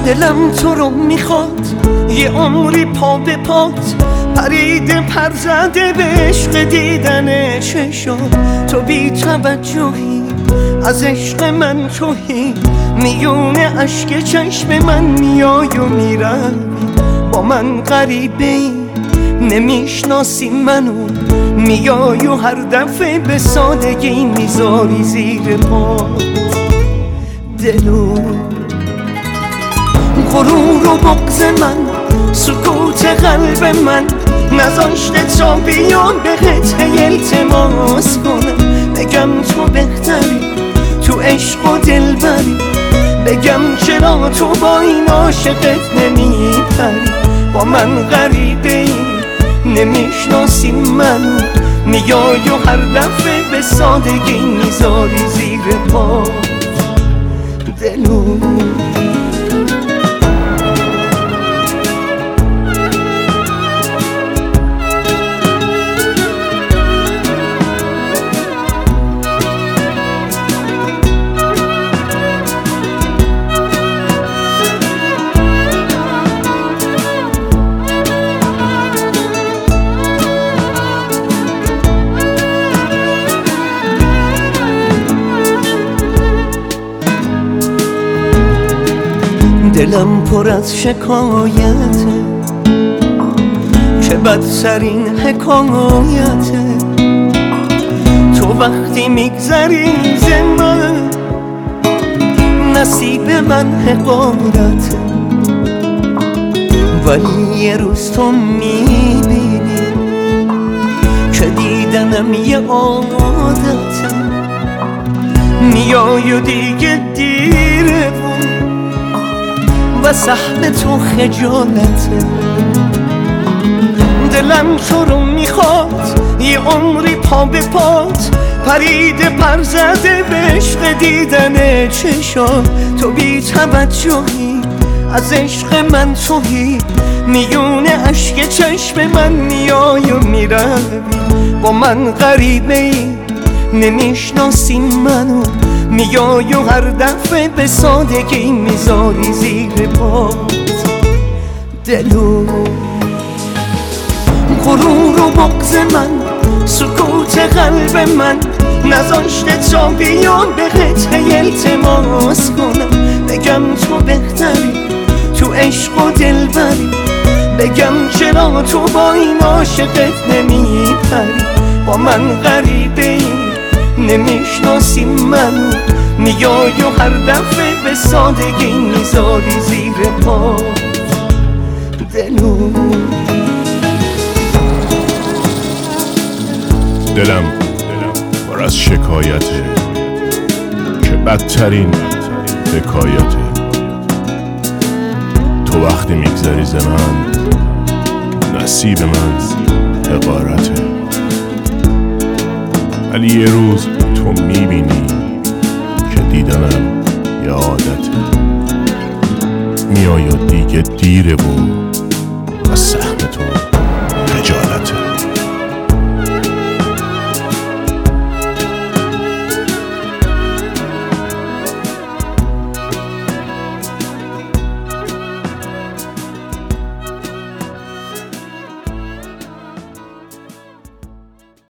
دلم تو رو میخواد، یه عمری پا به پات پریده پر زده به عشق دیدن چشات. تو بی توجهی از عشق من توهی، میونه اشک چشم من میای و میروی. با من غریبه ای نمیشناسی منو، میای و هر دفعه به سادگی میذاری زیر پات دلو. غرور و بغض من، سکوت قلب من نذاشته تا بیام بهت التماس کنم. بگم تو بهتری تو عشق و دلبری، بگم چرا تو با این عاشقت نمیپری. با من غریبه ای نمیشناسی منو، میای و هر دفعه به سادگی میذاری زیر پات دلو. دلم پر از شکایته که بدترین حکایته. تو وقتی میگذری ز من، نصیب من حقارته. ولی یه روز تو میبینی که دیدنم یه عادته. میای و دیگه دیره و سهم تو خجالته. دلم تو رو میخواد، یه عمری پا به پات پریده پر زده به عشق دیدن چشات. تو بی توجهی از عشق من توهی، میونه اشک چشم من میای و میروی. با من غریبه ای نمیشناسی منو، میای و هر دفعه به سادگی میذاری زیر پات دلو. غرور و بغض من، سکوت قلب من نذاشته تا بیام بهت التماس کنم. بگم تو بهتری تو عشق و دلبری، بگم چرا تو با این عاشقت نمیپری. با من غریبه ای نمیشناسی منو، میای و هر دفعه به سادگی میذاری زیر پات دلو. دلم پر از شکایته که بدترین حکایته. تو وقتی میگذری ز من، نصیب من حقارته. ولی یه روز تو میبینی که دیدنم یه عادته. میای و دیگه دیره و